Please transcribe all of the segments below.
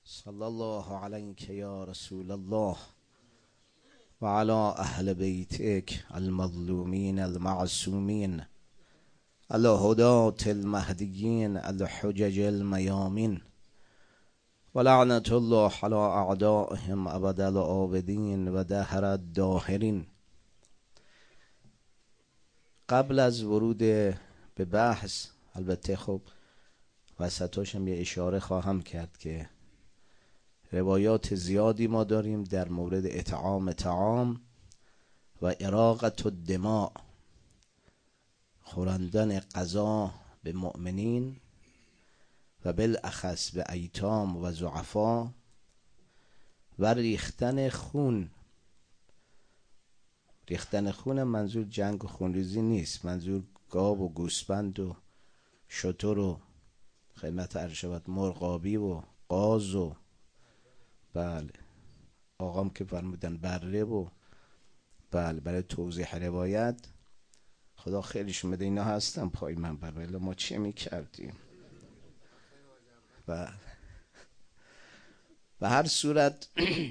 صلی الله علیک یا رسول الله و علی اهل بیتک المظلومین المعصومین الهداة المهدیین الحجج المیامین و لعنت الله علی اعدائهم ابد الآبدین و دهر الداهرین. قبل از ورود به بحث، البته خب وسطاشم یه اشاره خواهم کرد که روایات زیادی ما داریم در مورد اطعام طعام و اراقة الدماء، خوراندن غذا به مؤمنین و بالاخص به ایتام و ضعفا و ریختن خون. ریختن خون منظور جنگ و خونریزی نیست، منظور گاو و گوسفند و شتر و خدمت عرض شود مرغابی و قاز و بله آقام که فرمودن بره و بله برای توضیح روایت خدا خیلیشون بده اینا هستن پای من بله ما چه میکردیم. بله به هر صورت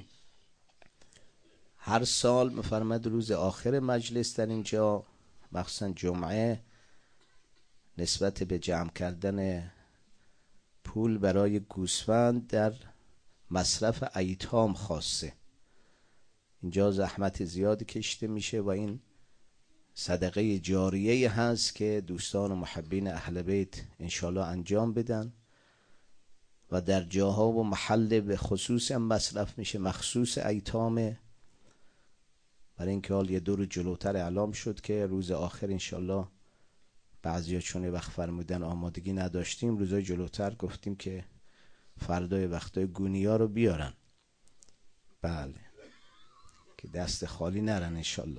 هر سال میفرماد روز آخر مجلس در اینجا مخصوصا جمعه نسبت به جمع کردن پول برای گوسفند در مصرف ایتام خاصه، اینجا زحمت زیادی کشیده میشه و این صدقه جاریه هست که دوستان و محبین اهل بیت انشالله انجام بدن و در جاها و محل به خصوص هم مصرف میشه، مخصوص ایتامه. برای اینکه حال یه دور جلوتر اعلام شد که روز آخر انشالله بعضیا چون وقت فرمودن آمادگی نداشتیم، روزای جلوتر گفتیم که فردای وقتای گونیا رو بیارن، بله که دست خالی نرن انشالله.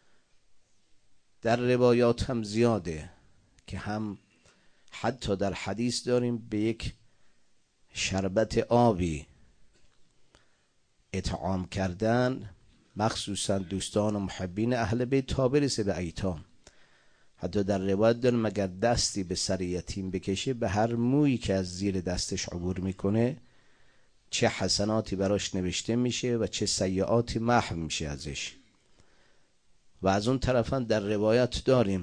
در روایات هم زیاده که هم حتی در حدیث داریم به یک شربت آبی اطعام کردن مخصوصا دوستان و محبین اهل بیت تا برسه به ایتام. حتی در روایت داریم مگر دستی به سر یتیم بکشه به هر مویی که از زیر دستش عبور میکنه چه حسناتی براش نوشته میشه و چه سیئاتی محو میشه ازش. و از اون طرف هم در روایت داریم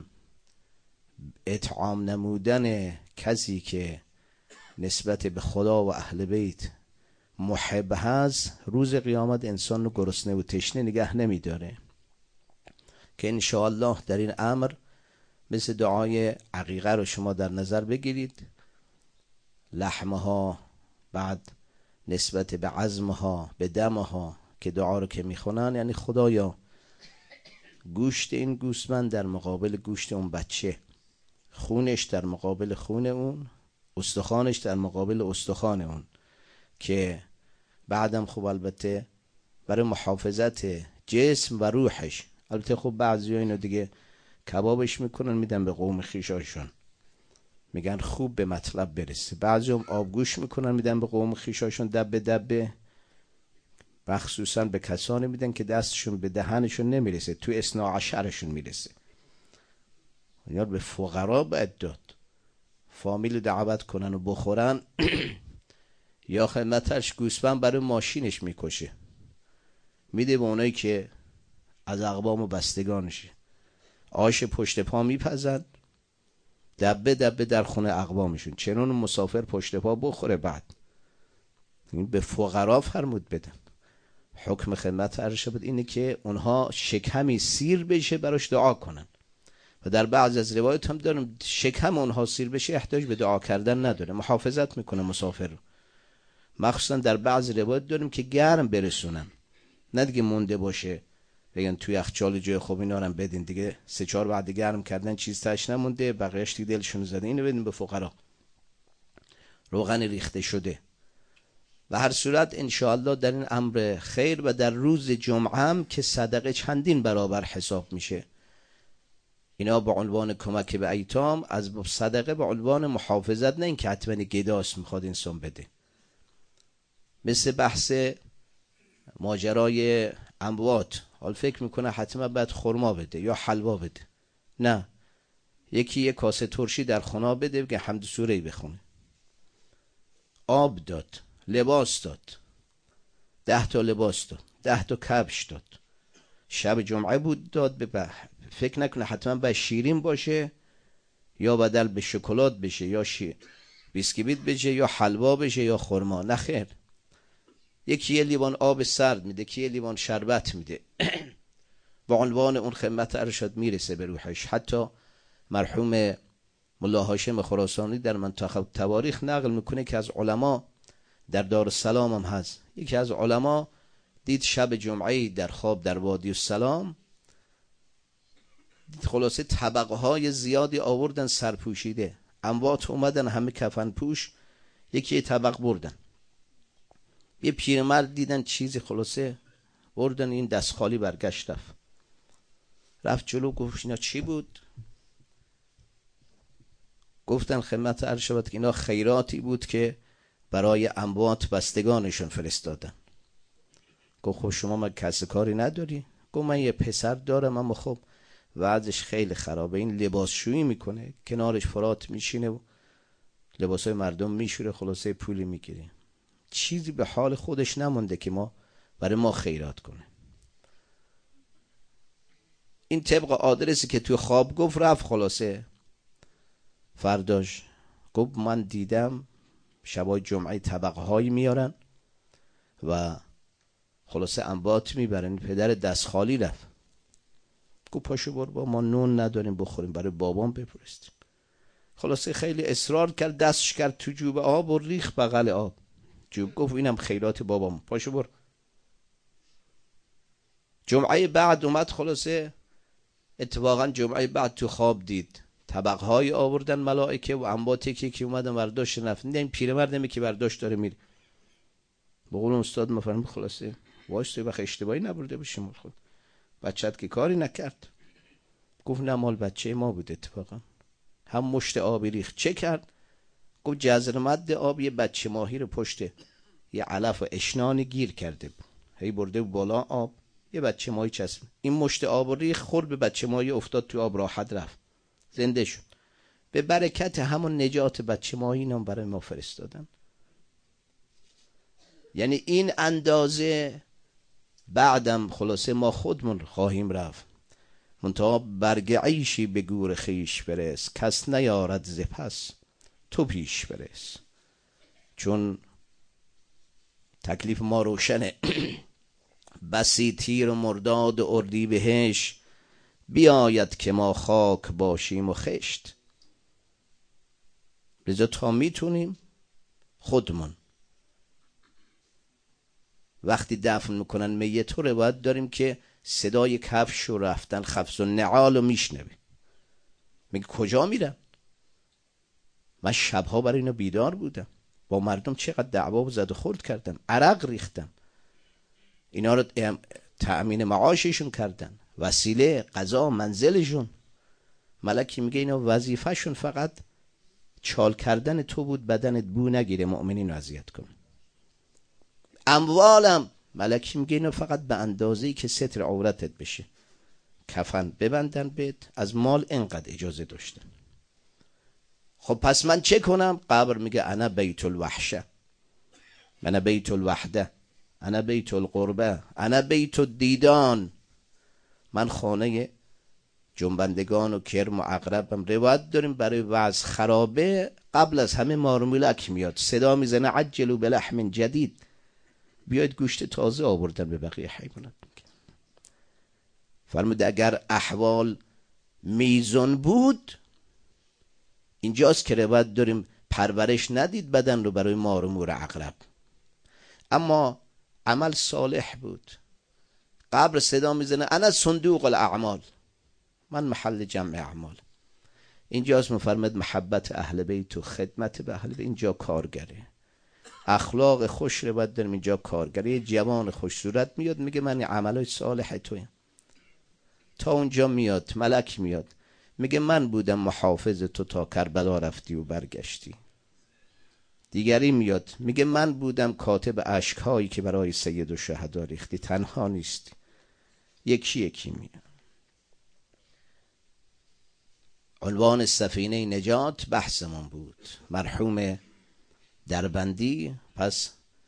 اطعام نمودن کسی که نسبت به خدا و اهل بیت محب هست روز قیامت انسان رو گرسنه و تشنه نگه نمیداره، که انشاءالله در این امر مثل دعای عقیقه رو شما در نظر بگیرید، لحمها بعد نسبت به عظمها به دمها که دعا رو که میخونن یعنی خدایا گوشت این گوسفند در مقابل گوشت اون بچه، خونش در مقابل خون اون، استخوانش در مقابل استخوان اون، که بعدم خب البته برای محافظت جسم و روحش، البته خب بعضی ها اینو دیگه کبابش میکنن میدن به قوم خیشاشون میگن خوب به مطلب برسه، بعضی هم آبگوش میکنن میدن به قوم خیشاشون دبه دبه، مخصوصا به کسانی میدن که دستشون به دهنشون نمیرسه، تو اثنا عشرشون میرسه. اینا به فقرا باید داد، فامیل دعوت کنن و بخورن. یا خدمتش گوسفند برای ماشینش میکشه میده به اونایی که از اقوام و بستگانشه، آش پشت پا میپزن دبه دبه در خونه اقوامشون، چنون مسافر پشت پا بخوره. بعد این به فقرا فرمود بدن. حکم خدمت عرض شد اینه که اونها شکمی سیر بشه براش دعا کنن، و در بعض از روایات هم داریم شکم اونها سیر بشه احتیاج به دعا کردن نداره، محافظت میکنه مسافر رو. مخصوصا در بعض روایات داریم که گرم برسونن، نه دیگه مونده باشه بگن توی یخچال جای خوب اینا رو بدین دیگه 3-4 بعد گرم کردن چیز تاش نمونده بقیه‌اش دیگه دلشون زده، اینو بدین به فقرا، روغن ریخته شده. و هر صورت انشاءالله در این امر خیر و در روز جمعه هم که صدقه چندین برابر حساب میشه، اینا به عنوان کمک به ایتام، از صدقه به عنوان محافظت، نه این که حتما گداست میخواد انسان بده. مثل بحث ماجرای اموات، حال فکر میکنه حتما باید خرما بده یا حلوا بده، نه، یکی یک کاسه ترشی در خنا بده بگه حمد سوره بخونه، آب داد، لباس داد، 10 تا لباس داد، 10 تا کفش داد. شب جمعه بود داد به فکر نکنه حتما باید شیرین باشه یا بدل به شکلات بشه یا بیسکویت بشه یا حلوا بشه یا خرما. نه خیر، یکی یه لیوان آب سرد میده، یکی یه لیوان شربت میده. با عنوان اون خدمت ارشاد میرسه به روحش. حتی مرحوم ملا هاشم خراسانی در منتخب تواریخ نقل میکنه که از علما در دارالسلام هم هست، یکی از علما دید شب جمعه در خواب در وادی السلام، دید خلاصه طبقه های زیادی آوردن سرپوشیده، اموات اومدن همه کفن پوش، یکی طبق بردن. یه پیرمرد دیدن چیزی خلاصه بردن، این دست خالی برگشت رفت جلو، گفت اینا چی بود؟ گفتن خدمت ارشاد که اینا خیراتی بود که برای اموات بستگانشون فرستادن. گفت خب شما من کس کاری نداری؟ گفت من یه پسر دارم اما خب وضعش خیلی خرابه، این لباسشویی میکنه، کنارش فرات میشینه و لباسای مردم میشوره، خلاصه پولی میگیره، چیزی به حال خودش نمونده که ما برای ما خیرات کنه. این طبق آدرسی که توی خواب گفت رفت، خلاصه فرداش گفت من دیدم شبای جمعه طبقه هایی میارن و خلاصه انبات میبرن. پدر دست خالی رفت، گفت پاشو برو، با ما نون نداریم بخوریم، برای بابام بفرستیم. خلاصه خیلی اصرار کرد، دستش کرد تو جوب آب و ریخ بغل آب جوب، گفت اینم خیرات بابام، پاشو برو. جمعه بعد اومد، خلاصه اتفاقا جمعه بعد تو خواب دید طبق های آوردن ملائکه و انباتی که اومدن برداشت رفتن. این پیرمرد نمی که برداشت داره میره. بقول استاد مفهوم خلاصه واسه وقت اشتباهی نبرده باشیم، خود بچت که کاری نکرد. گفت نه مال بچه ما بود اتفاقا، هم مشت آبی ریخت. چه کرد؟ گفت جزر مد آب یه بچه ماهی رو پشت یه علف و اشنانی گیر کرده بود، هی برده بالا آب، یه بچه ماهی چسب، این مشت آب ریخت خورد به بچه ماهی، افتاد تو آب، راحت رفت، زنده شد. به برکت همون نجات بچه ماهی نام برای ما فرستادن. یعنی این اندازه بعدم خلاصه ما خودمون خواهیم رفت. منتها برگ عیشی به گور خیش برس، کس نیارد ز پس تو پیش برس. چون تکلیف ما روشنه. بسی تیر و مرداد و اردی بهش، بیاید که ما خاک باشیم و خشت. لذا تا میتونیم خودمون وقتی دفن میکنن میت رو باید داریم که صدای کفش و رفتن خفز و نعال رو میشنوه. میگه کجا میرن؟ من شبها برای اینا بیدار بودم، با مردم چقدر دعوا و زد و خورد کردم، عرق ریختم، اینا رو تأمین معاششون کردن، وسیله غذا منزلشون. ملکی میگه اینا وظیفهشون فقط چال کردن تو بود بدنت بو نگیره، مؤمنین رو اذیت کن. اموالم ملکی میگه اینا فقط به اندازه‌ای که ستر عورتت بشه کفن ببندن بهت، از مال اینقدر اجازه داشتن. خب پس من چه کنم؟ قبر میگه انا بیت الوحشه، انا بیت الوحده، انا بیت القربه، انا بیت الدیدان. من خانه جنبندگان و کرم و عقربم. روایت داریم برای وضع خرابه قبل از همه مارمولک میاد، صدا میزنه عجلوا بلحم جدید، بیاید گوشت تازه آوردن به بقیه حیوانات. فرمود اگر احوال میزون بود، اینجاست که روایت داریم پرورش ندید بدن رو برای مارمور عقرب، اما عمل صالح بود. قبر صدا میزنه انا صندوق الاعمال، من محل جمع اعمال. اینجاست مفرمد محبت اهل بیت و خدمت به اهل بیت، اینجا کارگره. اخلاق خوش رو باید داریم اینجا کارگره. جوان خوش صورت میاد میگه من عملای صالح تویم، تا اونجا میاد ملک میاد میگه من بودم محافظ تو تا کربلا رفتی و برگشتی. دیگری میاد میگه من بودم کاتب اشکهایی که برای سید الشهدا ریختی، تنها نیستی. یکی یکی میاد. عنوان سفینه نجات بحثمون بود، مرحوم دربندی. پس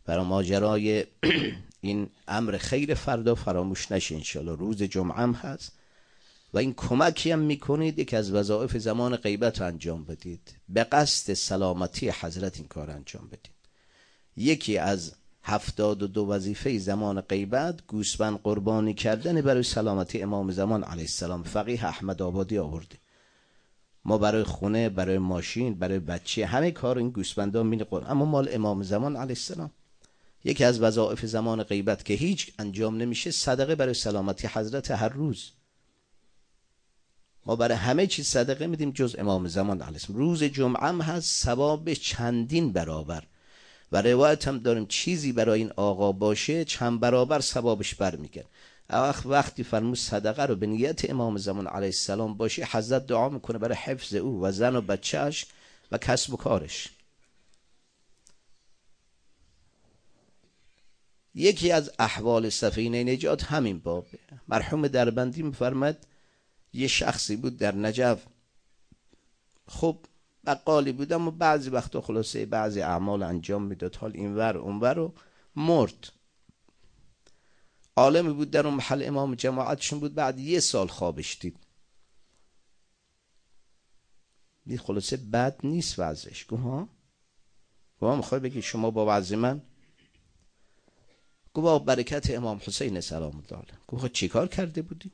برای ماجرای این امر خیر فردا فراموش نشه انشالله. روز جمعه هم هست و این کمکی هم میکنید یک از وظایف زمان غیبت رو انجام بدید، به قصد سلامتی حضرت این کار انجام بدید. یکی از 72 وظیفه زمان غیبت گوسفند قربانی کردن برای سلامتی امام زمان علیه السلام. فقیه احمد آبادی آورده. ما برای خونه، برای ماشین، برای بچه، همه کار این گوسفندا میره، اما مال امام زمان علیه السلام. یکی از وظایف زمان غیبت که هیچ انجام نمیشه صدقه برای سلامتی حضرت هر روز. ما برای همه چیز صدقه میدیم جز امام زمان علیه السلام. روز جمعه هم هست، ثواب چندین برابر و روایت هم داریم چیزی برای این آقا باشه چند برابر ثوابش برمیگرد. وقتی فرمود صدقه رو به نیت امام زمان علیه السلام باشه، حضرت دعا میکنه برای حفظ او و زن و بچهش و کسب و کارش. یکی از احوال سفینه نجات همین بابه. مرحوم دربندی میفرماد یه شخصی بود در نجف، خب بقالی بود اما بعضی وقتا خلاصه بعضی اعمال انجام میداد، حال اینور اونور رو مرد. عالمی بود در اون محل، امام جماعتشون بود. بعد 1 سال خوابش دید خلاصه بد نیست وضعش. گفت ها میخوای بگی شما با وضع من؟ گفت با برکت امام حسین سلام الله علیه. گفت چی کار کرده بودی؟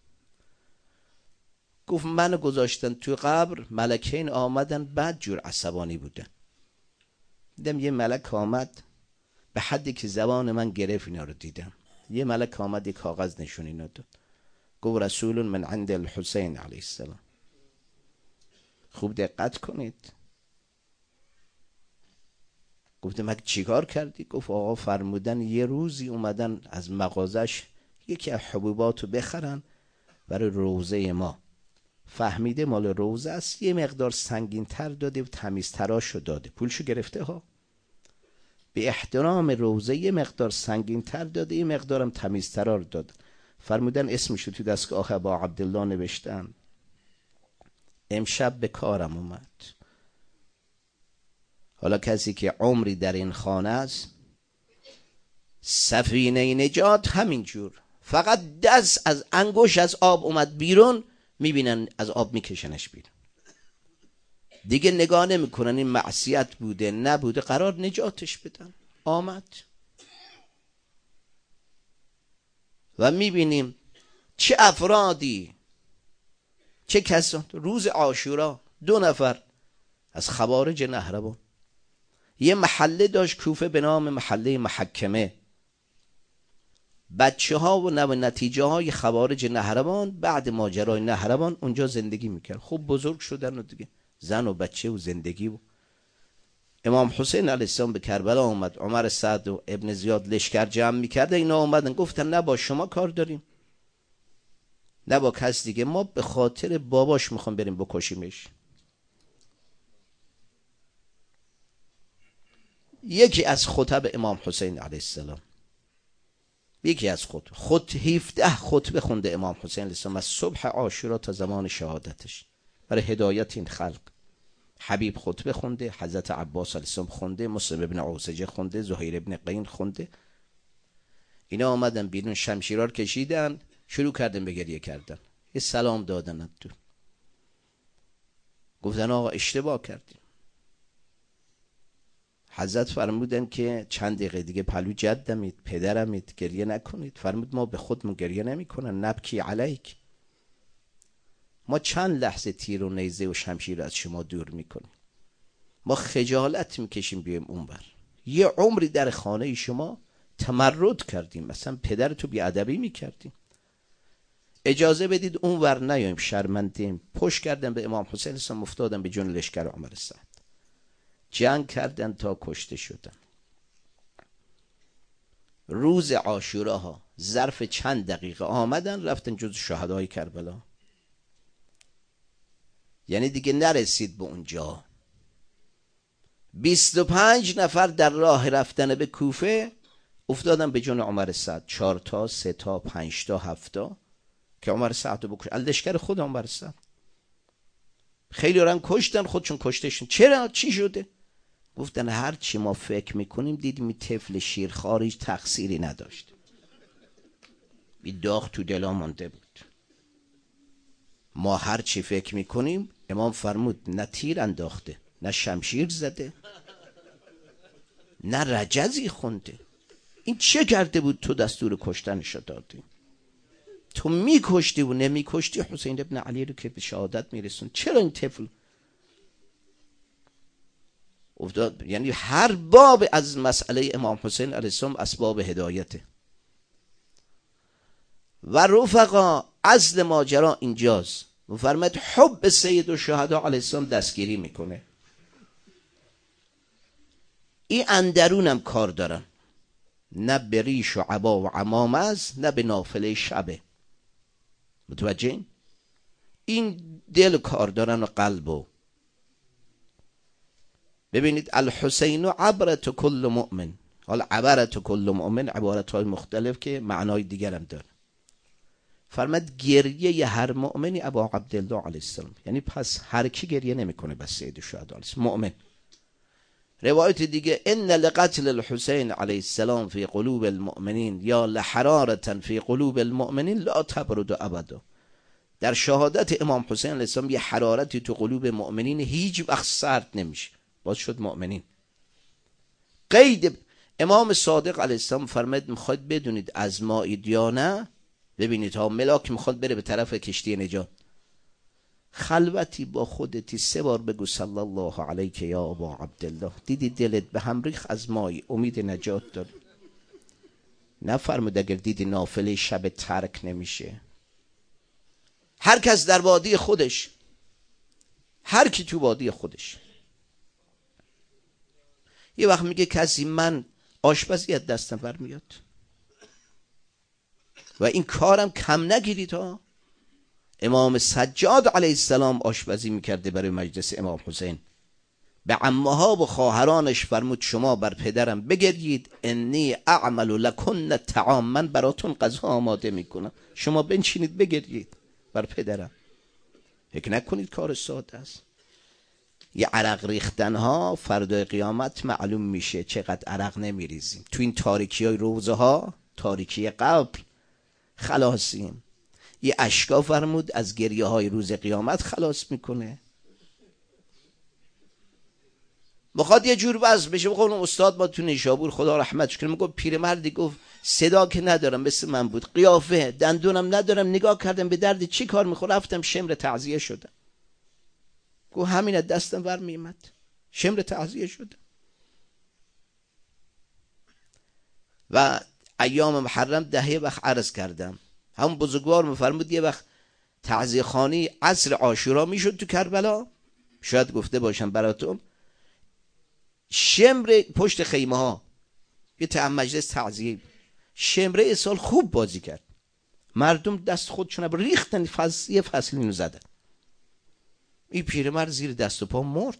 گفت من گذاشتن توی قبر، ملکین آمدن بد جور عصبانی بودن. دیدم یه ملک آمد به حدی که زبان من گرفت، اینا رو دیدم. یه ملک آمد یک کاغذ نشون اینا داد، گفت رسول من عند الحسین علیه السلام. خوب دقت کنید. گفتم مگه چیکار کردی؟ گفت آقا فرمودن یه روزی اومدن از مغازش یکی از حبوباتو بخرن برای روزه ما، فهمیده مال روزه است، یه مقدار سنگین تر داده و تمیزتراشو داده، پولشو گرفته ها، به احترام روزه یه مقدار سنگین تر داده، یه مقدارم تمیزترا رو داد. فرمودن اسمشو تو دستگاه ابا عبدالله نوشتن. امشب به کارم اومد. حالا کسی که عمری در این خانه است، سفینه نجات همینجور، فقط دست از انگوش از آب اومد بیرون، میبینن از آب میکشنش بیرون، دیگه نگاه نمیکنن این معصیت بوده نبوده، قرار نجاتش بدن. آمد و میبینیم چه افرادی، چه کسان. روز عاشورا 2 نفر از خوارج نهربان، یه محله داشت کوفه به نام محله محکمه، بچه ها و نتیجه های خوارج نهربان بعد ماجرای نهربان اونجا زندگی میکرد. خوب بزرگ شدن و دیگه زن و بچه و زندگی. و امام حسین علیه السلام به کربلا آمد، عمر سعد و ابن زیاد لشکر جمع میکرده، اینا آمدن گفتن نه با شما کار داریم نه با کس دیگه، ما به خاطر باباش میخوام بریم بکشیمش. یکی از خطب امام حسین علیه السلام، یکی از خود 17 خطبه خونده امام حسین علیه السلام از صبح عاشورا تا زمان شهادتش برای هدایت این خلق. حبیب خطبه خونده، حضرت عباس علیه السلام خونده، مسلم ابن عوسجه خونده، زهیر ابن قین خونده. اینا آمدن بیرون، شمشیرها رو کشیدن، شروع کردن به گریه کردن، یه سلام دادن تو، گفتن آقا اشتباه کردیم. حضرت فرمودن که چند دقیقه دیگه پلو جدمید، پدرمید، گریه نکنید. فرمود ما به خودمون گریه نمی کنن، نبکی علیک، ما چند لحظه تیر و نیزه و شمشیر از شما دور میکنیم، ما خجالت میکشیم بیایم اونور. یه عمری در خانه شما تمرد کردیم، مثلا پدر تو بیادبی میکردیم، اجازه بدید اونور نیایم، شرمندیم. پشت کردن به امام حسین السلام، افتادن به جون لشکر عمر سعد، جنگ کردن تا کشته شدن. روز عاشوراها ظرف چند دقیقه آمدن رفتن جز شهدای کربلا، یعنی دیگه نرسید به اونجا. 25 نفر در راه رفتن به کوفه افتادن به جون عمر سعد، 4 تا 3 تا 5 تا 7 تا که عمر سعد رو بکش. لشکر خود عمر سعد خیلی رن کشتن، خودشون کشتشون. چرا؟ چی شده؟ گفتن هر چی ما فکر میکنیم دیدیم این طفل شیرخوار هیچ تقصیری نداشت، این داغ تو دلا مونده بود. ما هر چی فکر میکنیم، امام فرمود نه تیر انداخته، نه شمشیر زده، نه رجزی خونده. این چه کرده بود تو دستور کشتنشو دادی؟ تو میکشتی و نمیکشتی حسین ابن علی رو که به شهادت میرسون. چرا این طفل افتاد؟ یعنی هر باب از مسئله امام حسین علیه السلام اسباب هدایته. و رفقا اصل ماجرا اینجاست. فرمود حب سید الشهدا علیه السلام دستگیری میکنه. این اندرونم کار دارن، نه به ریش و عبا و عمام است، نه به نافله شبه. متوجه این دل کار دارن و قلبو. ببینید الحسین عبرت کل مؤمن. حالا عبرت کل مؤمن عبارت های مختلف که معنای دیگر هم داره. فرمود گریه هر مؤمنی ابا عبدالله علیه السلام، یعنی پس هر کی گریه نمیکنه بس سید الشهدا علیه السلام مؤمن. روایت دیگه ان لقتل الحسین علیه السلام فی قلوب المؤمنین یا لحرارة فی قلوب المؤمنین لا تبرد ابدا. در شهادت امام حسین علیه السلام یه حرارتی تو قلوب مؤمنین هیچ وقت سرد نمیشه، باز شد مؤمنین. قید امام صادق علیه السلام فرمود میخواید بدونید از مایید یا نه؟ ببینید ها ملاک میخواد بره به طرف کشتی نجات، خلوتی با خودتی 3 بار بگو صلی الله علیک یا ابا عبدالله، دیدی دلت به هم ریخت از مای امید نجات داری. نفرمود اگر دیدی نافله شب ترک نمیشه. هر کس در وادی خودش، هر کی تو وادی خودش. یه وقت میگه کسی من آشپزی از دستم برمیاد و این کارم کم نگیرید ها. امام سجاد علیه السلام آشپزی میکرده برای مجلس امام حسین. به عمها و خواهرانش فرمود شما بر پدرم بگرید، انی اعمل لکن الطعام، من براتون غذا آماده میکنم، شما بنشینید بگرید بر پدرم. فکر نکنید کار ساده است. یه عرق ریختن ها فردای قیامت معلوم میشه چقدر عرق نمیریزیم. تو این تاریکی های روزه ها، تاریکی قبر خلاصیم. یه اشکا فرمود از گریه های روز قیامت خلاص میکنه. بخواد یه جور وضع بشه. بخواد استاد ما تو نیشابور خدا رحمتش کنه میگفت پیرمردی گفت صدا که ندارم مثل من بود، قیافه دندونم ندارم، نگاه کردم به درد چی کار میخوره، رفتم شمر تعزیه شدم. گفت همین از دستم ور میمد، شمر تعزیه شدم. و ایام محرم دهه وقت عرض کردم، همون بزرگوار میفرمود یه وقت تعزیه خانی عصر عاشورا میشد تو کربلا، شاید گفته باشم براتون، شمر پشت خیمه ها یه مجلس تعزیه، شمره سال خوب بازی کرد، مردم دست خودشون ریختن، یه فصل اینو زدن. این پیرمرد زیر دست و پا مرد.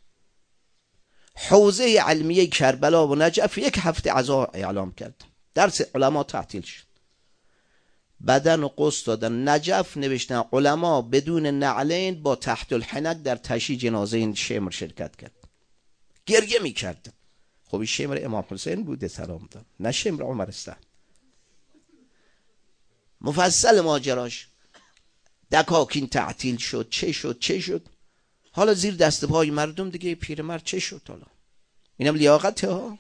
حوزه علمیه کربلا و نجف 1 هفته عزا اعلام کرد، درس علما تعطیل شد. بدن و قسط دادن. نجف نوشتن علما بدون نعلین با تحت الحنک در تشییع جنازه این شمر شرکت کرد. گریه میکردن. خب این شمر امام حسین بوده سلام دار، نه شمر عمر است. مفصل ماجراش دکاکین تعطیل شد، چه شد. حالا زیر دست پای مردم دیگه پیرمرد چه شد؟ حالا اینم لیاقته ها.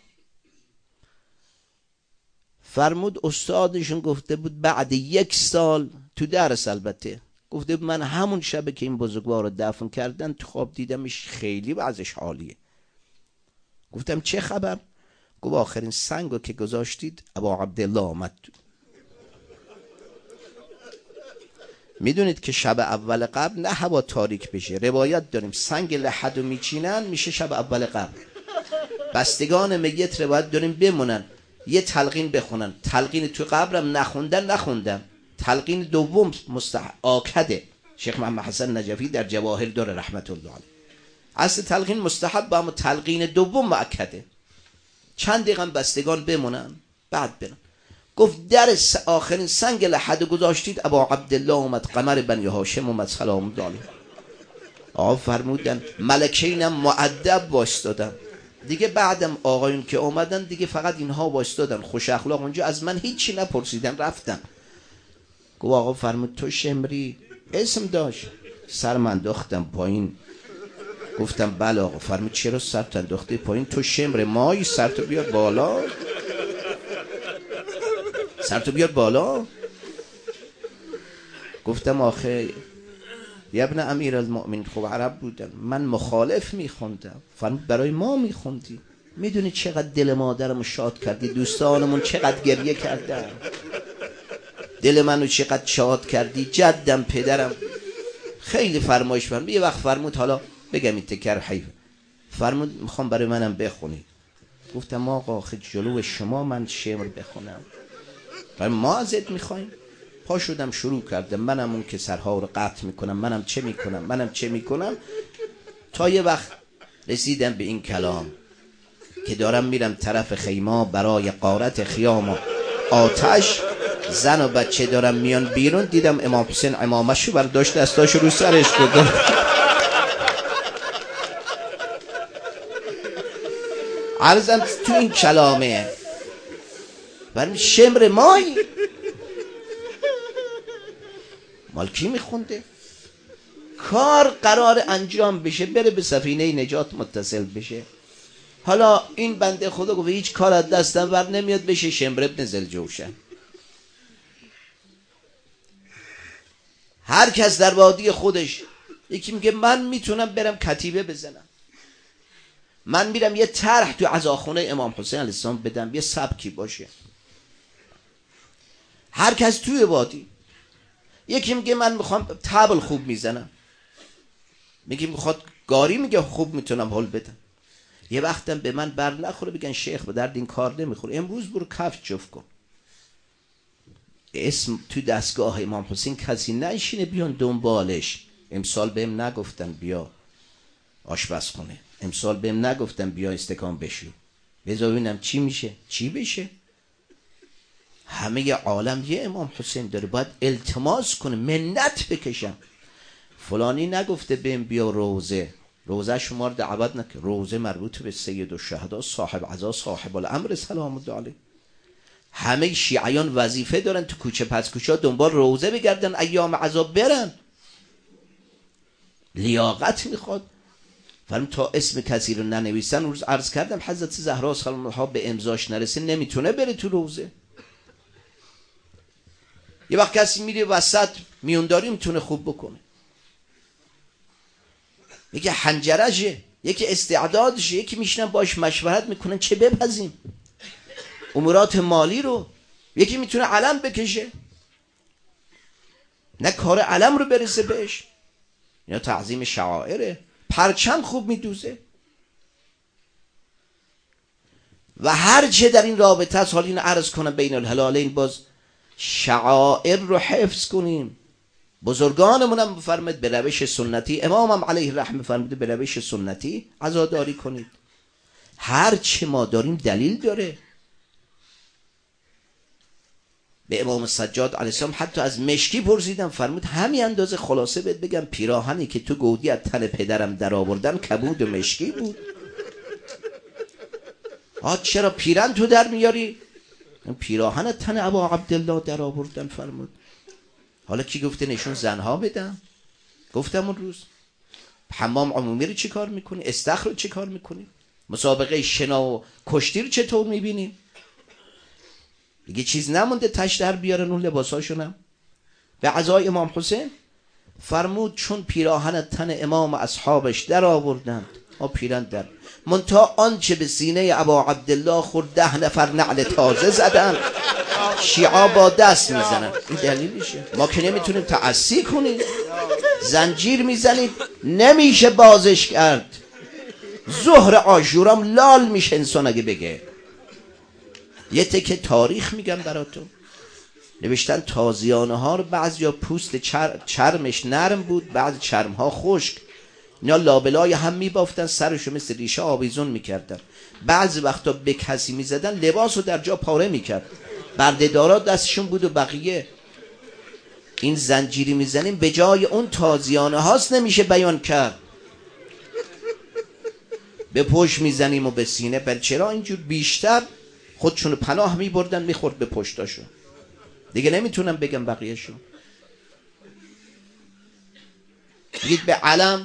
فرمود استادشون گفته بود بعد 1 سال تو درس، البته گفته بود من همون شب که این بزرگوار رو دفن کردن تو خواب دیدمش، خیلی وضعش عالیه. گفتم چه خبر؟ گفت آخرین سنگو که گذاشتید ابا عبدالله آمد تو. میدونید که شب اول قبل نه هوا تاریک بشه، روایت داریم سنگ لحدو میچینن میشه شب اول قبل. بستگان میت روایت داریم بمونن یه تلقین بخونن، تلقین تو قبرم نخوندن. تلقین دوم آکده. شیخ محمد حسن نجفی در جواهر داره رحمت الله علیه. اصل تلقین مستحب، اما تلقین دوم مؤکده. چند دقیقه بستگان بمونن بعد برن. گفت در آخرین سنگ لحد گذاشتید ابا عبدالله اومد، قمر بنی هاشم اومد سلام علیه. فرمودن ملکینم مؤدب وایستادن، دیگه بعدم آقایون که اومدن دیگه فقط اینها وایستادن خوش اخلاق اونجا، از من هیچی نپرسیدن رفتن. گفت آقا فرمود تو شمری؟ اسم داشت. سرم انداختم پایین. گفتم بله آقا. فرمود چرا سرت انداختی پایین؟ تو شمر مایی، سرتو بیار بالا، سرتو بیار بالا. گفتم آخه ابن امیر المؤمنین، خب عرب بودن، من مخالف میخوندم. فرمود برای ما میخوندی؟ میدونی چقدر دل مادرمو شاد کردی، دوستانمون چقدر گریه کردن، دل منو چقدر شاد کردی، جدم پدرم خیلی فرمایش فرمود. یه وقت فرمود حالا بگم این تکر حیف، فرمود میخوام برای منم بخونی. گفتم آقا آخه جلو شما من شعر بخونم؟ فرمود ما ازت میخوایم. پا شدم شروع کردم، منم اون که سرها رو قطع میکنم، منم چه میکنم، تا یه وقت رسیدم به این کلام که دارم میرم طرف خیمه برای غارت خیام و آتش، زن و بچه دارم میان بیرون، دیدم امام حسین عمامشو برداشت دستاشو رو سرش گذاشت. عرضم تو این کلامه برمی شمر مایی مال کی میخونده؟ کار قرار انجام بشه، بره به سفینه نجات متصل بشه. حالا این بنده خدا گفت هیچ کار از دستم بر نمیاد، بشه شمر ابن ذوالجوشن. هر کس در وادی خودش، یکی میگه من میتونم برم کتیبه بزنم، من میرم یه طرح تو عزاخونه امام حسین علیه السلام بدم، یه سبکی باشه. هر کس توی وادی. یکی میگه من میخوام طبل خوب میزنم، میگه میخواد گاری، میگه خوب میتونم حل بدم. یه وقتم به من بر نخوره بگن شیخ به درد این کار نمیخوره، امروز برو کفش جفت کن. اسم تو دستگاه امام حسین کسی نشینه بیان دنبالش. امسال بهم نگفتن بیا آشپزخونه، امسال بهم نگفتن بیا استکان بشو، بذار ببینم چی میشه چی بشه. همه عالم یه امام حسین داره، باید التماس کنه، منت بکشم. فلانی نگفته بهم بیا روزه، روزه شمار دعوت نکه، روزه مربوط به سید الشهدا صاحب عزا صاحب الامر سلام الله علیه. همه شیعیان وظیفه دارن تو کوچه پس کوچه دنبال روزه بگردن، ایام عزا برن، لیاقت میخواد. فرم تا اسم کسی رو ننویسن، روز عرض کردم حضرت زهرا سلام الله به امضاش نرسه نمیتونه بره تو روزه. یه وقت کسی میره وسط میونداری میتونه خوب بکنه، یکی حنجرشه، یکی استعدادشه، یکی میشنن باش مشورت میکنن چه بپزیم امورات مالی رو، یکی میتونه علم بکشه، نه کار علم رو برسه بهش، یا تعظیم شعائره، پرچم خوب میدوزه. و هر چه در این رابطه است، حالا این عرض کنم بین الهلالین، باز شعائر رو حفظ کنیم. بزرگانمون هم فرمود به روش سنتی، امامم علیه الرحمه فرموده به روش سنتی عزاداری کنید. هر چه ما داریم دلیل داره. به امام سجاد علیه السلام حتی از مشکی پرسیدم، فرمود همین اندازه خلاصه بهت بگم، پیراهنی که تو گودی از تن پدرم در آوردن کبود و مشکی بود. چرا پیرن تو در میاری؟ پیراهن تن ابا عبدالله در آوردن. فرمود حالا کی گفته نشون زنها بدم؟ گفتم اون روز حمام عمومی رو چی کار میکنی؟ استخر رو چی کار میکنی؟ مسابقه شنا و کشتی رو چطور میبینی؟ دیگه چیز نمونده تش در بیارن اون لباساشونم. به عزای امام حسین فرمود چون پیراهن تن امام اصحابش در آوردند، ما پیرن در منتها آنچه به سینه ابا عبدالله خورد 10 نفر نعل تازه زدن. شیعا با دست میزنن، این دلیلشه. ما که نمیتونیم تعصی کنیم، زنجیر میزنید نمیشه بازش کرد. ظهر عاشورام لال میشه انسان اگه بگه. یه تکه تاریخ میگم براتون، نوشتن تازیانه ها رو بعضیا پوست چرمش نرم بود، بعض چرمها خشک، اینا لابلای هم میبافتن، سرشو مثل ریشه آویزون میکردن، بعضی وقتا به کسی میزدن لباس رو در جا پاره میکرد، بردهدارا دستشون بود و بقیه. این زنجیری میزنیم به جای اون تازیانه هاست، نمیشه بیان کرد. به پشت میزنیم و به سینه. بل چرا اینجور بیشتر خودشونو پناه میبردن، میخورد به پشتاشون. دیگه نمیتونم بگم بقیهشون. بگید به علم،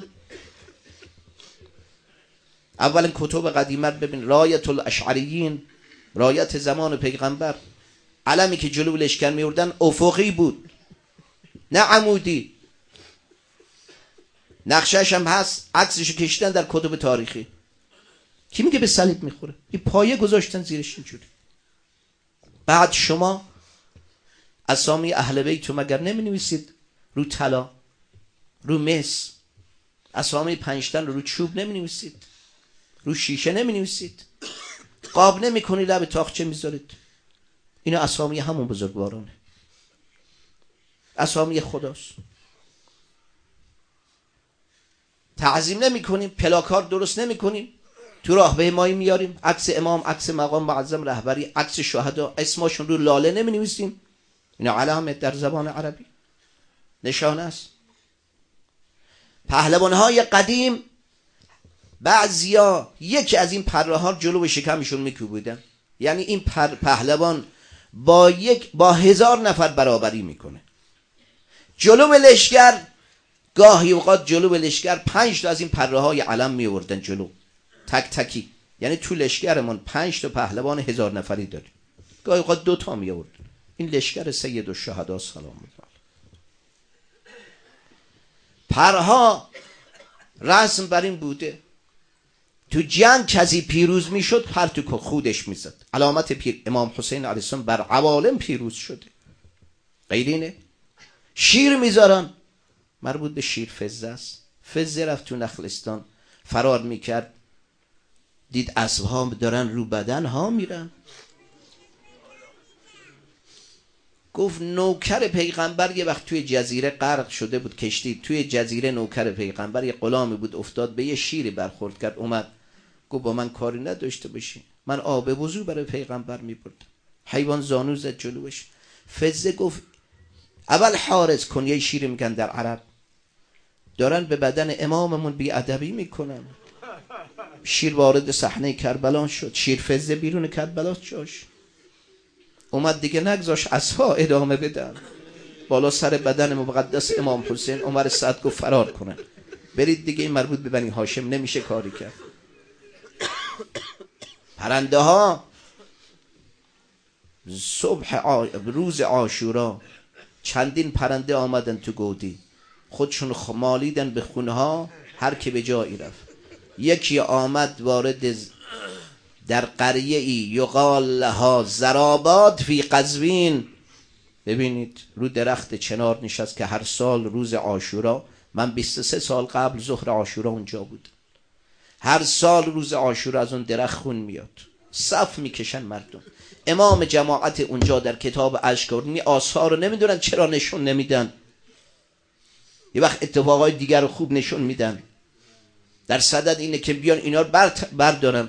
اولا کتب قدیمه ببین، رایت الاشعریین، رایت زمان پیغمبر، علمی که جلو لشکر میوردن افقی بود نه عمودی. نقشش هم هست، عکسشو کشیدن در کتب تاریخی. کی میگه به صلیب میخوره؟ این پایه گذاشتن زیرش اینجوری. بعد شما اسامی اهل بیت مگر نمی نویسید رو طلا، رو مس؟ اسامی 5 تن رو چوب نمی نویسید؟ رو شیشه نمی نویسید؟ قاب نمی کنی لب تاقچه میذارید؟ اینا اسامی همون بزرگوارانه، اسامی خداست. تعظیم نمی کنیم، پلاکار درست نمی کنیم، تو راه به مایی میاریم عکس امام، عکس مقام معظم رهبری، عکس شهدا، اسمشون رو لاله نمی نویسیم. اینا علامه در زبان عربی، نشانه است. پهلوانهای قدیم بعضیا یکی از این پره ها جلو به شکمشون میکوبیدن. یعنی این پهلوان با 1000 نفر برابری میکنه. جلو به لشکر، گاهی اوقات جلو به لشکر 5 تا از این پره های علم میوردن جلو، تک تکی. یعنی تو لشکرمون 5 تا پهلوان 1000 نفری داریم، گاهی اوقات 2 تا میوردن. این لشکر سید الشهدا سلام الله. پرها رسم بر این بوده تو جنگ کسی پیروز میشد پر تو خودش میزد. علامت امام حسین علیه السلام بر عوالم پیروز شده، غیر اینه. شیر میذارن، مربوط به شیر فزه است. فزه رفت تو نخلستان فرار میکرد، دید اسبها دارن رو بدن ها میرن، گفت نوکر پیغمبر یه وقت توی جزیره غرق شده بود، کشتی توی جزیره، نوکر پیغمبر یه غلامی بود افتاد به یه شیری برخورد کرد، اومد گفت با من کاری نداشته باشی، من آب وضو برای پیغمبر میبردم. حیوان زانو زد جلوش. فزه گفت اول حارس کن. یه شیر میگن در عرب دارن به بدن اماممون بی ادبی میکنن. شیر وارد صحنه کربلا شد، شیر فزه بیرون کربلا جاش اومد، دیگه نگذاش اسبا ادامه بدن. بالا سر بدن مقدس امام حسین عمر سعد گفت فرار کنن، برید دیگه، این مربوط به بنی هاشم نمیشه کاری کرد. پرنده ها روز عاشورا چندین پرنده آمدن تو گودی، خودشون مالیدن به خونه ها، هر کی به جایی رفت. یکی آمد وارد در قریه ای یقال لها زراباد فی قزوین. ببینید رو درخت چنار نشست که هر سال روز عاشورا، من 23 سال قبل ظهر عاشورا اونجا بود، هر سال روز عاشورا از اون درخت خون میاد، صف میکشن مردم. امام جماعت اونجا در کتاب اشکارنی آثار رو نمیدونن چرا نشون نمیدن، یه وقت اتفاقای دیگر رو خوب نشون میدن، در صدد اینه که بیان اینا رو بردارن.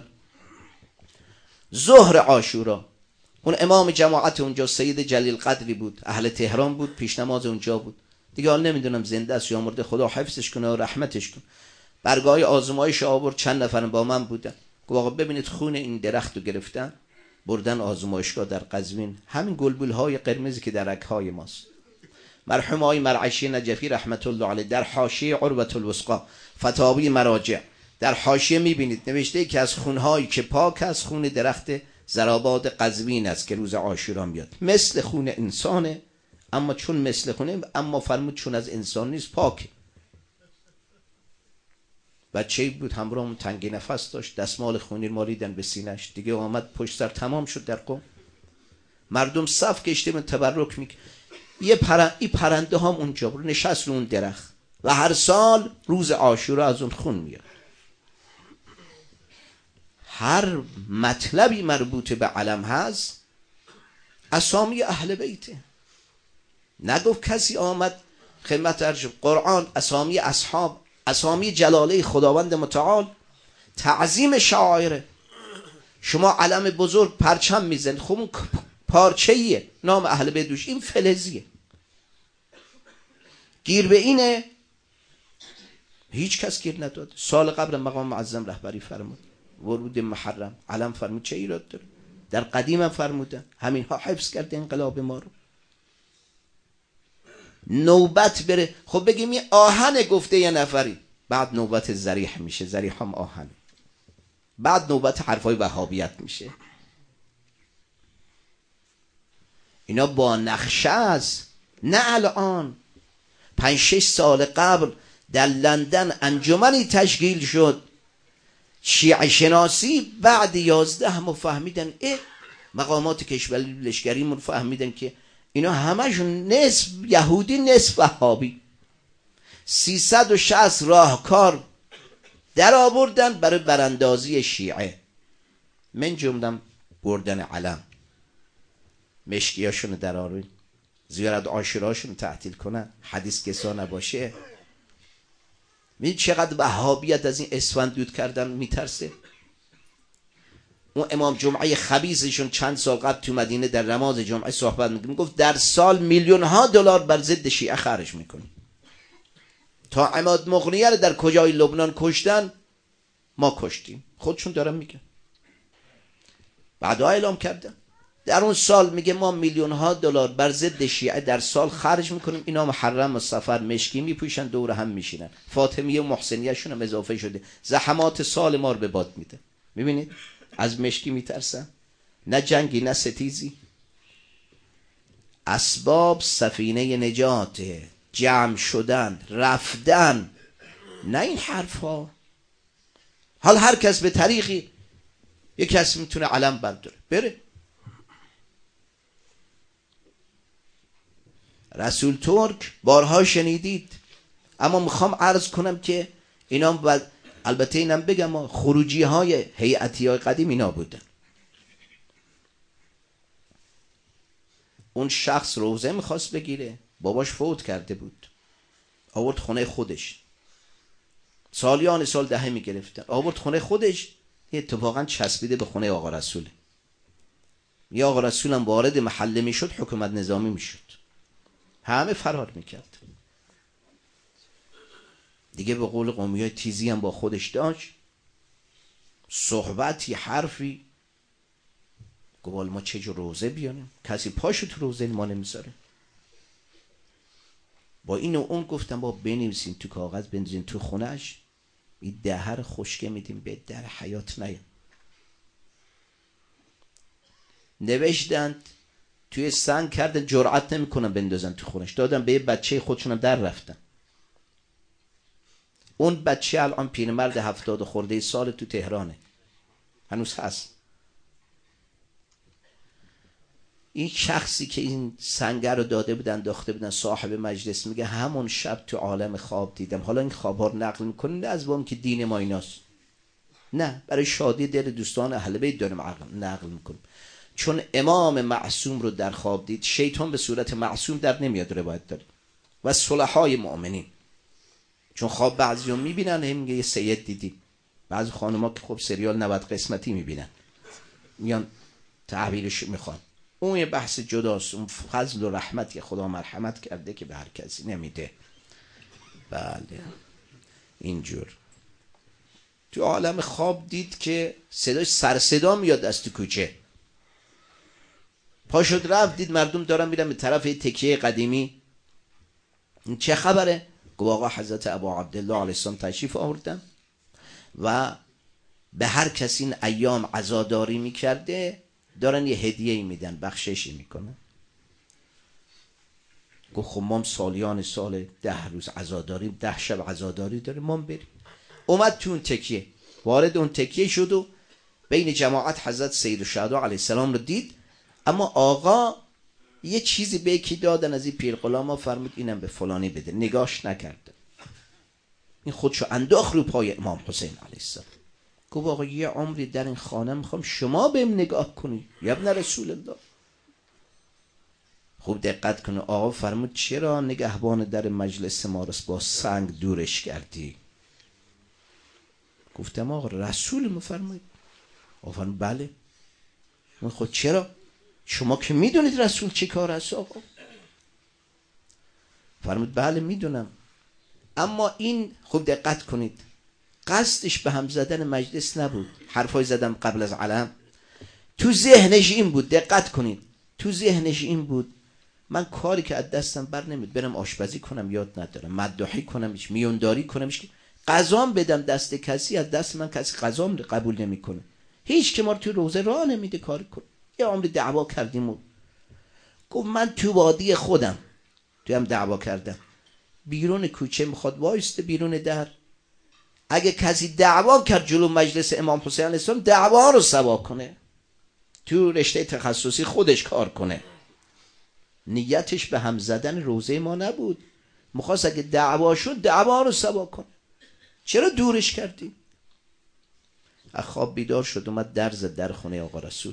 ظهر عاشورا اون امام جماعت اونجا سید جلیل قدری بود، اهل تهران بود، پیش نماز اونجا بود دیگه، حال نمیدونم زنده است یا مرده، خدا حفظش کنه و رحمتش کنه. برگاه آزمایش آورد، چند نفر با من بودن، گفت آقا ببینید خون این درخت رو گرفتن بردن آزمایشگاه در قزوین، همین گلبول های قرمزی که در رگ‌های ماست. مرحوم آقای مرعشی نجفی رحمت الله علیه در حاشیه عروة الوثقی فتاوی مراجع در حاشیه میبینید نوشته که از خونهایی که پاک از خون درخت زراباد قزوین است که روز عاشورا میاد، مثل خون انسانه، اما چون مثل خونه، اما فرمود چون از انسان نیست پاک. بچه‌ای بود همراهم، تنگی نفس داشت، دستمال خونی مالیدن به سینه‌اش، دیگه آمد پشت سر تمام شد در قم. مردم صف کشته من تبرک میکنه. این پرنده هم اونجا بود، نشست رو اون درخت و هر سال روز عاشورا از اون خون میاد. هر مطلبی مربوط به علم هست اسامی اهل بیته. نگفت کسی آمد خدمت ارج قرآن اسامی اصحاب، اسامی جلاله خداوند متعال، تعظیم شعائر. شما علم بزرگ پرچم میزنید، خب اون پارچه‌ایه نام اهل بیت دوش، این فلزیه، گیر به اینه هیچ کس گیر نداد. سال قبل مقام معظم رهبری فرمود ورود محرم. علم فرمود چه ایراد داره؟ در قدیم هم فرمودن، همین ها حفظ کرده انقلاب ما رو. نوبت بره خب بگیم یه آهن گفته یه نفری، بعد نوبت ذریح میشه، ذریح هم آهن، بعد نوبت حرفای وهابیت میشه. اینا با نقشه است، نه الان. 5-6 سال قبل در لندن انجمنی تشکیل شد شیعه شناسی، بعد 11 ما فهمیدن مقامات کشوری لشکریمون فهمیدن که اینا همشون نصف یهودی نصف وهابی. 360 راهکار در آوردن برای براندازی شیعه، من جملم بردن علم، مشکیاشون در آوردن، زیارت عاشوراشون تعطیل کنن، حدیث کسا نباشه. میدید چقدر وهابیت از این اسفندود کردن میترسه. اون امام جمعه خبیثشون چند سال قبل تو مدینه در نماز جمعه صحبت میگفت در سال میلیون ها دلار بر ضد شیعه خرج میکنیم. تا عماد مغنیه رو در کجای لبنان کشتن ما کشتیم، خودشون دارن میگن. بعدا اعلام کردن در اون سال میگه ما میلیون ها دلار بر ضد شیعه در سال خرج میکنیم. اینا محرم و صفر مشکی میپوشن، دور هم میشینن، فاطمیه و محسنیه شون هم اضافه شده، زحمات سال ما رو به باد میده. میبینید از مشکی میترسن، نه جنگی نه ستیزی. اسباب سفینه نجاته، جمع شدن، رفتن، نه این حرف ها. حال هر کس به طریقی، یک کس میتونه علم برداره بره. رسول ترک بارها شنیدید، اما میخوام عرض کنم که اینا البته اینم بگم خروجی های هیئتی های قدیم اینا بودن. اون شخص روزه میخواست بگیره، باباش فوت کرده بود، آورد خونه خودش، سالیان سال دهه میگرفتن، آورد خونه خودش. اتفاقا چسبیده به خونه آقا رسوله. یا آقا رسول هم وارد محله میشد حکومت نظامی میشد، همه فرار میکرد دیگه. به قول قومی های تیزی هم با خودش داشت، صحبتی حرفی. گفت ما چه جو روزه بیانیم، کسی پاشو تو روزه ما نمیذاره. با این و اون گفتم با بنویسین تو کاغذ، بنویسین تو خونهش، این دهر خشکه میدیم به در حیات نیم. نوشتند توی سنگ کردن، جرأت نمیکنن بندازن تو خونش، دادن به یه بچه خودشون در رفتن. اون بچه الان پیرمرد 70 خورده سال تو تهرانه، هنوز هست. این شخصی که این سنگر رو داده بودن، انداخته بودن، صاحب مجلس میگه همون شب تو عالم خواب دیدم. حالا این خواب‌ها رو نقل میکنیم نه از بام که دین ما ایناست، نه برای شادی دل دوستان اهل بیت داریم نقل میکنیم. چون امام معصوم رو در خواب دید. شیطان به صورت معصوم در نمیاد، روایت داره، و صلحای مؤمنین. چون خواب بعضی هم میبینن، هم میگه یه سید دیدیم. بعضی خانوما که خب سریال 90 قسمتی میبینن، میان تعبیرش میخوان، اون یه بحث جداست. اون فضل و رحمت که خدا مرحمت کرده که به هر کسی نمیده. بله اینجور تو عالم خواب دید که صدای سر صدا میاد از تو کوچه. پا شد رفت، دید مردم دارن میرن به طرف تکیه قدیمی. این چه خبره؟ گفت آقا حضرت ابا عبدالله علیه السلام تشریف آوردن و به هر کسی این ایام عزاداری میکرده دارن یه هدیه میدن، بخششی میکنن. گفت خب ما سالیان سال 10 روز عزاداری، 10 شب عزاداری داریم، ما بریم. اومد تو اون تکیه، وارد اون تکیه شد و بین جماعت حضرت سید الشهدا علیه السلام رو دید. اما آقا یه چیزی به یکی دادن از این پیر غلاما، فرمود اینم به فلانی بده، نگاش نکرد. این خودشو انداخت رو پای امام حسین علیه السلام. گفت آقا یه عمری در این خانه میخوام شما بهم نگاه کنی یا ابن رسول الله. خوب دقت کنه. آقا فرمود چرا نگهبان در مجلس ما رو با سنگ دورش کردی؟ گفتم آقا رسول مفرمایید. آقا فرمود بله. خود چرا؟ شما که میدونید رسول چه کار است آقا. فرمود بله میدونم، اما این خوب دقت کنید، قصدش به هم زدن مجلس نبود. حرفای زدم قبل از علم، تو ذهنش این بود، دقت کنید، تو ذهنش این بود من کاری که از دستم بر نمیاد برم آشپزی کنم یاد ندارم، مداحی کنم، میونداری کنم، قضام بدم دست کسی، از دست من کسی قضام قبول نمیکنه. هیچ که ما رو توی روزه راه نمیده کار کن. یه عمری دعوا کردیم و گفت من تو وادی خودم تو هم دعوا کردم، بیرون کوچه میخواد وایسته بیرون در، اگه کسی دعوا کرد جلو مجلس امام حسین علیه السلام دعوا رو سوا کنه، تو رشته تخصصی خودش کار کنه. نیتش به هم زدن روزه ما نبود، میخواست اگه دعوا شد دعوا رو سوا کنه. چرا دورش کردی؟ از خواب بیدار شد اومد در زد در خونه آقا رسول.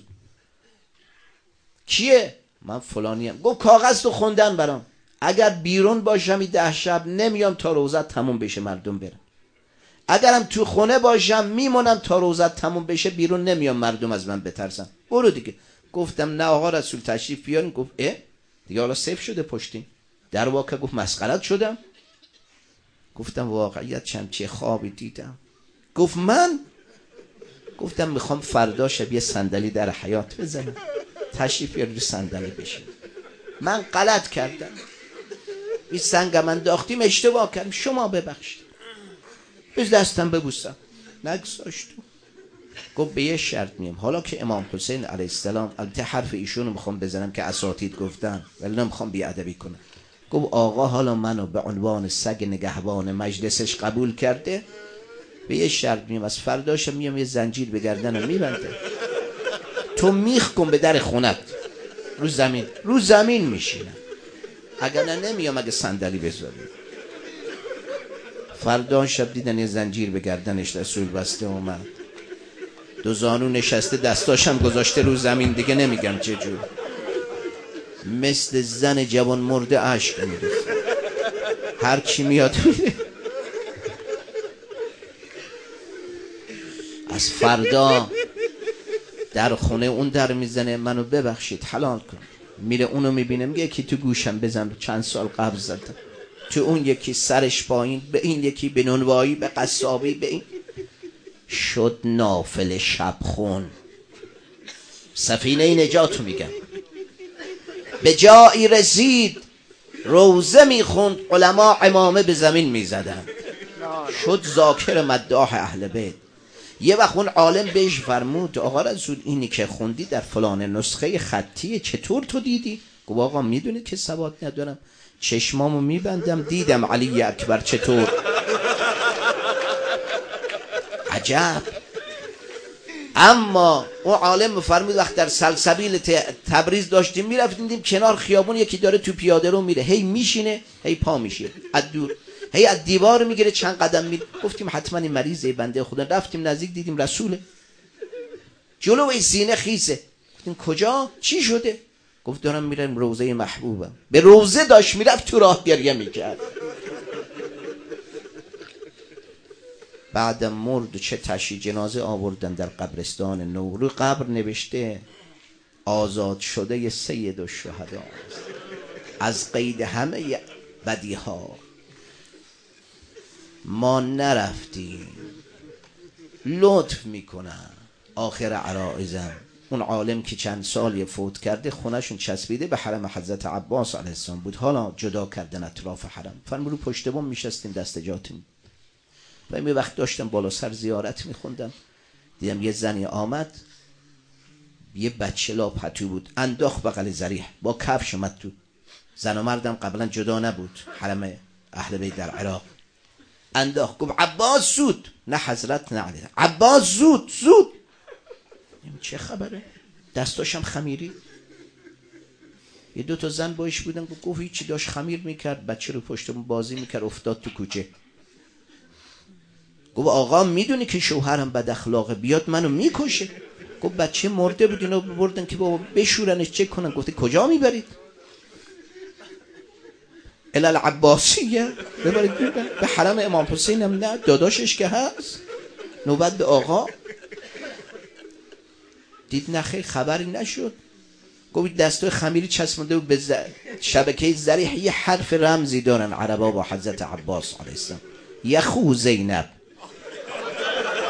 کیه؟ من فلانیم. گفت کاغذ تو خوندن برام، اگر بیرون باشم این 10 شب نمیام تا روزت تموم بشه مردم برن، اگرم تو خونه باشم میمونم تا روزت تموم بشه بیرون نمیام مردم از من بترسن، برو دیگه. گفتم نه آقا رسول تشریف بیارین. گفت دیگه حالا صفر شده پشتین در واقع. گفت مسخرت شدم. گفتم واقعیت چه خوابی دیدم. گفت من گفتم میخوام فردا شب یه صندلی در حیاط بزنم، تشریف بیار رو صندلی بشین. من غلط کردم، این سنگم انداختیم، اشتباه کردم، شما ببخشید، بز دستم ببوسم. نگذاشت. گفت به یه شرط میم، حالا که امام حسین علیه السلام، البته حرف ایشونو میخوام بزنم که اساتید گفتن ولی نمیخوام بیادبی کنم، گفت آقا حالا منو به عنوان سگ نگهبان مجلسش قبول کرده، به یه شرط میم، از فرداش میام یه زنجیر به گردنم میبنده، تو میخ کن به در خونت، رو زمین میشینم، اگر نه نمیام اگه صندلی بذاری. فردا شب دیدن یه زنجیر به گردنش رسول بسته اومد، 2 زانو نشسته، دستاشم گذاشته رو زمین، دیگه نمیگم چه جور، مثل زن جوان مرده اشک میریزه، هر چی میاد میره. از فردا در خونه اون در میزنه، منو ببخشید حلال کن، میره اونو میبینه میگه یکی تو گوشم بزن چند سال قبل زدم، تو اون یکی سرش پایین، به این یکی به نونوایی، به قصابی، به این شد نافل شبخون. سفینه نجاتو میگم، به جایی رسید روزه میخوند، علما عمامه به زمین میزدن، شد ذاکر مداح اهل بیت. یه وقت اون عالم بهش فرمود آقا رسول اینی که خوندی در فلان نسخه خطی چطور تو دیدی؟ گفت آقا میدونی که سواد ندارم، چشمامو میبندم دیدم علی اکبر چطور. عجب. اما اون عالم فرمود وقت در سلسبیل تبریز داشتیم میرفتیم، دیدیم کنار خیابون یکی داره تو پیاده رو میره، هی میشینه هی پا میشه، از دور هی از دیوار میگیره چند قدم میره. گفتیم حتما این مریضه بنده خدا، رفتیم نزدیک دیدیم رسوله، جلوی سینه خیسه. گفتیم کجا؟ چی شده؟ گفت دارم میرم روضه محبوبم. به روضه داشت میرفت، تو راه گریه میکرد. بعدم مرد، چه تشییع جنازه آوردن در قبرستان نو، رو قبر نوشته آزاد شده سید الشهدا از قید همه بدیها. ما نرفتیم، لطف میکنن. آخر عرائزم اون عالم که چند سالی فوت کرده خونهشون چسبیده به حرم حضرت عباس علیه السلام بود، حالا جدا کردن اطراف حرم. فرمود رو پشت بام میشستیم دست جاتیم. و یه وقت داشتم بالا سر زیارت میخوندم، دیدم یه زنی آمد، یه بچه لاپتو بود، انداخت بغل ذریح با کفش اومد تو. زن و مردم قبلا جدا نبود، حرم اهل بیت در عراق. انداخت، گفت عباس زود، نه حضرت نه علی، عباس زود زود. چه خبره؟ دستاشم خمیری. یه 2 تا زن باش بودن، گفت هیچی، داشت خمیر میکرد، بچه رو پشتمون بازی میکرد، افتاد تو کوچه. گفت آقا میدونی که شوهرم بد اخلاقه، بیاد منو میکشه. گفت بچه مرده بود، اینا بردن که بابا بشورنش چک کنن. گفت کجا میبرید؟ العباسیه، ببرید به حرم امام حسین. هم نه، داداشش که هست، نوبت به آقا. دید نخیر، خبری نشد. گفت دستای خمیری چسبونده بود به شبکه ذریح، یه حرف رمزی دارن عربا با حضرت عباس علیه السلام، یخو زینب.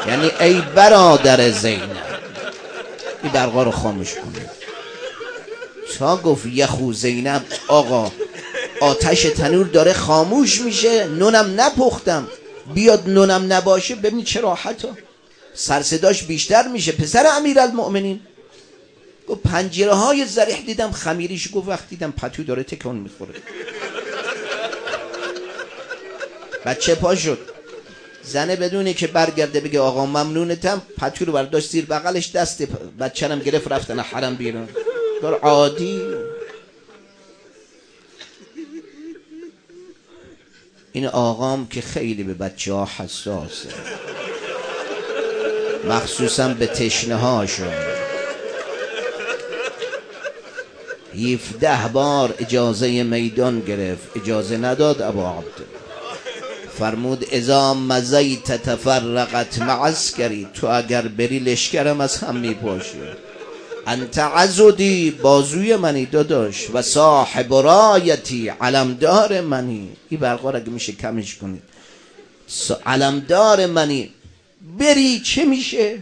یعنی ای برادر زینب. این برقا رو خاموش کنید. تا گفت یخو زینب، آقا آتش تنور داره خاموش میشه، نونم نپختم، بیاد نونم نباشه ببین چه راحته، سرصداش بیشتر میشه. پسر امیرالمؤمنین گفت پنجره های زریح دیدم خمیریش. گفت وقتی دیدم پتو داره تکون میخوره. بچه پا شد. زنه بدونه که برگرده بگه آقا ممنونتم، پتو رو برداشت زیر بغلش، دست بچه‌نم گرفت رفتن حرم بیرون. دار عادی. این آقام که خیلی به بچه ها حساسه، مخصوصا به تشنه هاشون. 17 بار اجازه میدان گرفت، اجازه نداد ابا عبدالله. فرمود اذا مزیت تفرقت معسکری، تو اگر بری لشکرم از هم میپاشی. انت عضدی، بازوی منی داداش، و صاحب رایتی، علمدار منی. این برقار اگه میشه کمش کنید. علمدار منی، بری چه میشه؟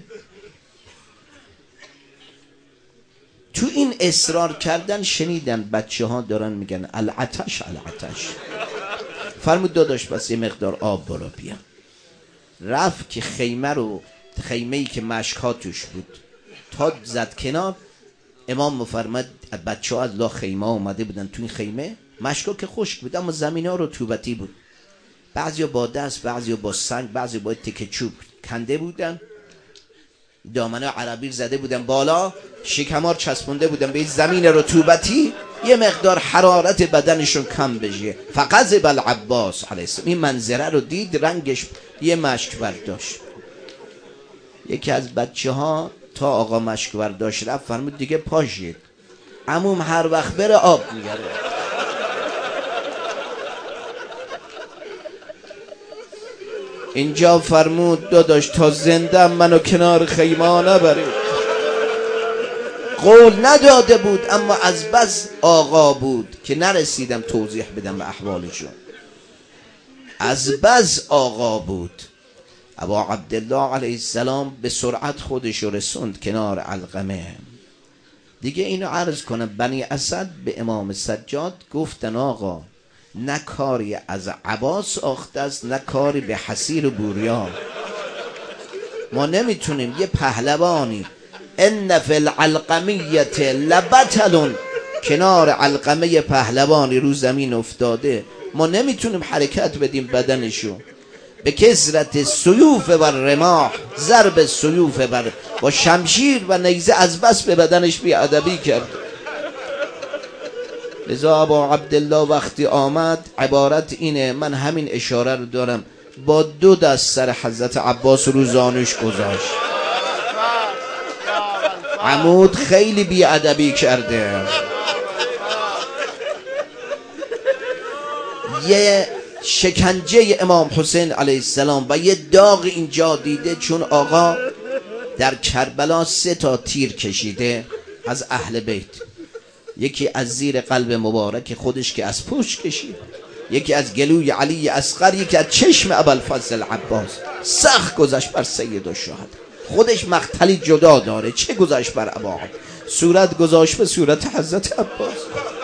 تو این اصرار کردن شنیدن بچه ها دارن میگن العطش العطش. فرمود داداش بس یه مقدار آب برا بیا. رفت که خیمه‌ای که مشک ها توش بود تا زد کنار. امام مفرمد بچه ها از لا خیمه اومده بودن تو این خیمه، مشکا که خشک بود اما زمین ها رطوبتی بود. بعضی با دست، بعضی با سنگ، بعضی با تکه چوب کنده بودن، دامنه عربی زده بودن بالا، شکمار چسبونده بودن به زمین رطوبتی، یه مقدار حرارت بدنشون کم بشه. فغضب العباس علیه السلام. این منظره رو دید، رنگش یه مشک برداشت. یکی از بچه ها تا آقا مشک برداشت رفت، فرمود دیگه پاشید، عموم هر وقت بره آب میگره. اینجا فرمود داداش تا زنده منو کنار خیمه نبرید. قول نداده بود اما از بس آقا بود که نرسیدم توضیح بدم به احوالشون. از بس آقا بود. ابا عبدالله علیه السلام به سرعت خودش رسوند کنار علقمه. دیگه اینو عرض کنم، بنی اسد به امام سجاد گفتن آقا نه کاری از عباس آخته است نه کاری به حسیر بوریا. ما نمیتونیم یه پهلوانی ان فی العلقمیت لبطل، کنار علقمه پهلوانی رو زمین افتاده، ما نمیتونیم حرکت بدیم بدنشو. به کثرت سیوف و رماح، ضرب سیوف با شمشیر و نیزه از بس به بدنش بیادبی کرد. لذا ابا عبدالله وقتی آمد عبارت اینه، من همین اشاره رو دارم، با 2 دست سر حضرت عباس رو زانوش گذاشت. عمود خیلی بیادبی کرده. یه شکنجه امام حسین علیه السلام و یه داغ اینجا دیده، چون آقا در کربلا 3 تا تیر کشیده از اهل بیت. یکی از زیر قلب مبارک خودش که از پشت کشید، یکی از گلوی علی اصغر، یکی از چشم ابوالفضل عباس. سخت گذشت بر سید الشهدا. خودش مقتلی جدا داره، چه گذشت بر ابا عبد؟ صورت گذاشت به صورت حضرت عباس.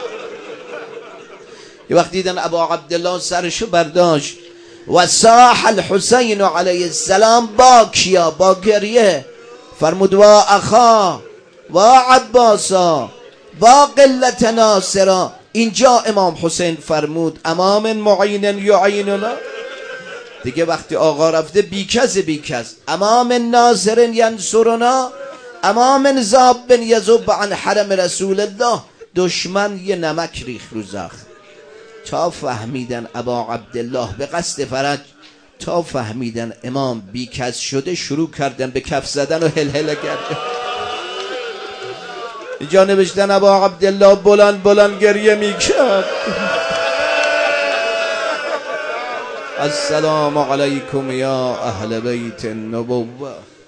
یه وقت دیدن ابا عبدالله سرشو برداشت و صاح الحسین علیه السلام باکیا، با گریه فرمود و اخا و عباسا با قلت ناصرا. اینجا امام حسین فرمود امام معین یعیننا. دیگه وقتی آقا رفته بیکس امام ناصر ینصرنا، امام ذاب یذب عن حرم رسول الله. دشمن یه نمک ریخ رو زخم. تا فهمیدن ابا عبدالله به قصد فرج، تا فهمیدن امام بیکس شده، شروع کردن به کف زدن و هلهله کردن. اینجا نوشتن ابا عبدالله بلند گریه میکرد. السلام علیکم یا اهل بیت النبوه.